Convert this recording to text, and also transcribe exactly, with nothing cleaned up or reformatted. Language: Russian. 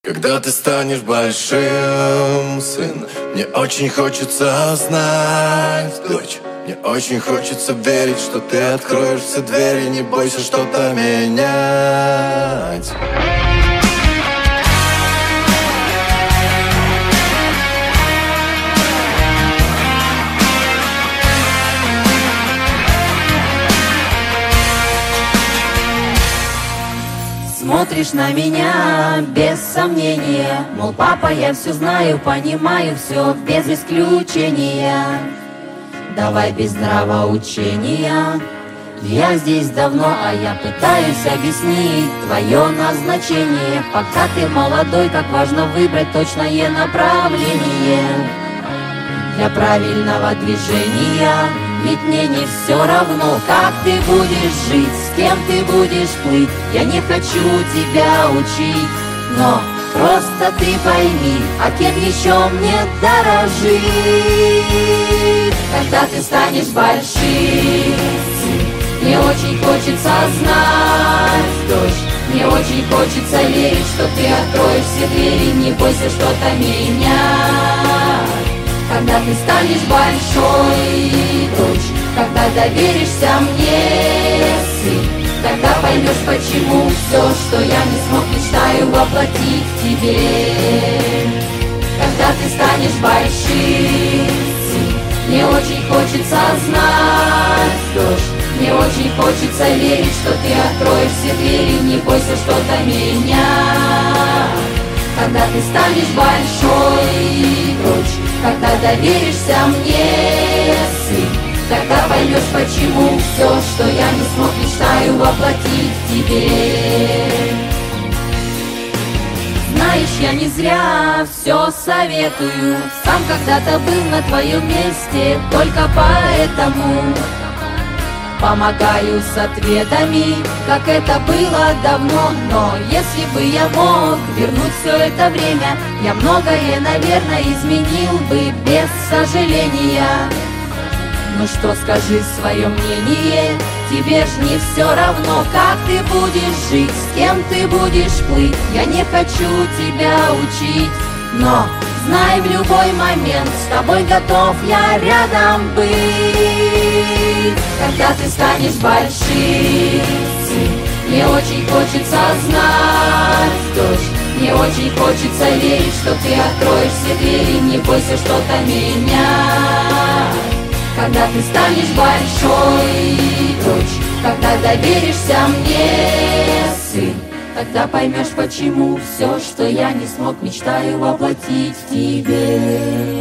Когда ты станешь большим, сын, мне очень хочется знать, дочь. Мне очень хочется верить, что ты откроешь все двери, не бойся что-то менять. Смотришь на меня без сомнения, мол, папа, я все знаю, понимаю все без исключения. Давай без нравоучения. Я здесь давно, а я пытаюсь объяснить твое назначение. Пока ты молодой, как важно выбрать точное направление для правильного движения. Ведь мне не все равно, как ты будешь жить, с кем ты будешь плыть. Я не хочу тебя учить, но просто ты пойми, а кем еще мне дорожить. Когда ты станешь большим, мне очень хочется знать, дочь. Мне очень хочется верить, что ты откроешь все двери, не бойся что-то менять. Когда ты станешь большой, дочь, когда доверишься мне, сын, тогда поймешь, почему все, что я не смог, мечтаю воплотить в тебе. Когда ты станешь большим, сын, мне очень хочется знать, дочь. Мне очень хочется верить, что ты откроешь все двери, не бойся что-то менять. Когда ты станешь большой, дочь, когда доверишься мне, сын, тогда поймешь, почему все, что я не смог, мечтаю воплотить в тебе. Знаешь, я не зря все советую, сам когда-то был на твоем месте, только поэтому помогаю с ответами, как это было давно. Но если бы я мог вернуть все это время, я многое, наверное, изменил бы без сожаления. Ну что, скажи свое мнение, тебе ж не все равно, как ты будешь жить, с кем ты будешь плыть. Я не хочу тебя учить, но знай, в любой момент с тобой готов я рядом быть. Когда ты станешь большим, сын, мне очень хочется знать, дочь. Мне очень хочется верить, что ты откроешь все двери, не бойся что-то менять. Когда ты станешь большой, дочь, когда доверишься мне, сын, тогда поймешь, почему все, что я не смог, мечтаю воплотить в тебе.